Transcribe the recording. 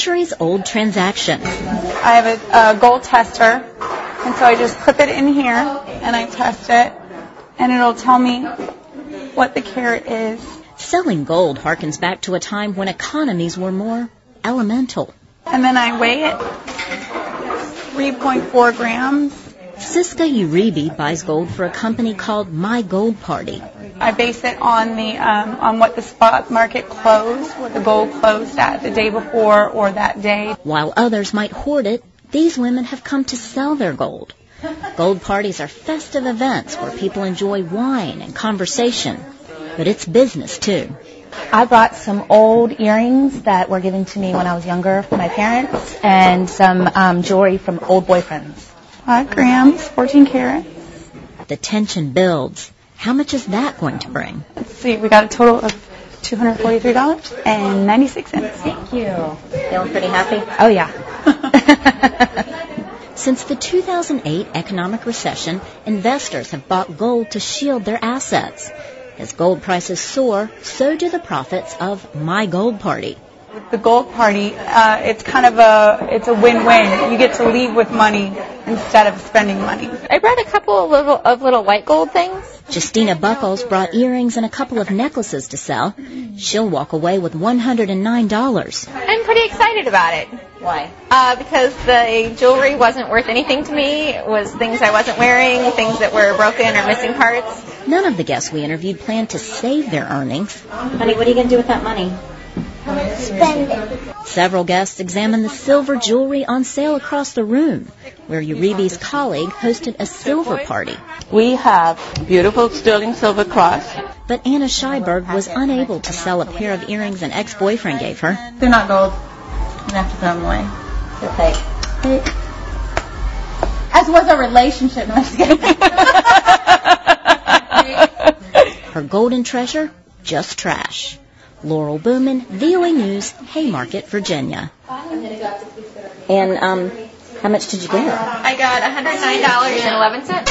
centuries-old transaction. I have a gold tester, and so I just clip it in here, and I test it, and it'll tell me what the carat is. Selling gold harkens back to a time when economies were more elemental. And then I weigh it, 3.4 grams. Siska Uribe buys gold for a company called My Gold Party. I base it on what the spot market closed, what the gold closed at the day before or that day. While others might hoard it, these women have come to sell their gold. Gold parties are festive events where people enjoy wine and conversation, but it's business too. I brought some old earrings that were given to me when I was younger from my parents, and some jewelry from old boyfriends. 5 grams, 14 carats. The tension builds. How much is that going to bring? Let's see, we got a total of $243.96. Thank you. Feeling pretty happy? Oh, yeah. Since the 2008 economic recession, investors have bought gold to shield their assets. As gold prices soar, so do the profits of My Gold Party. With the Gold Party, it's kind of a win-win. You get to leave with money instead of spending money. I brought a couple of little white gold things. Justina Buckles brought earrings and a couple of necklaces to sell. She'll walk away with $109. I'm pretty excited about it. Why? Because the jewelry wasn't worth anything to me. It was things I wasn't wearing, things that were broken or missing parts. None of the guests we interviewed plan to save their earnings. Honey, what are you going to do with that money? Spend it. Several guests examined the silver jewelry on sale across the room, where Uribe's colleague hosted a silver party. We have beautiful sterling silver cross. But Anna Scheiberg was unable to sell a pair of earrings an ex-boyfriend gave her. They're not gold. I'm going to have to throw them away. They're fake. As was a relationship. No, I'm just kidding. Her golden treasure? Just trash. Laurel Booman, VOA News, Haymarket, Virginia. And how much did you get? I got $109.11.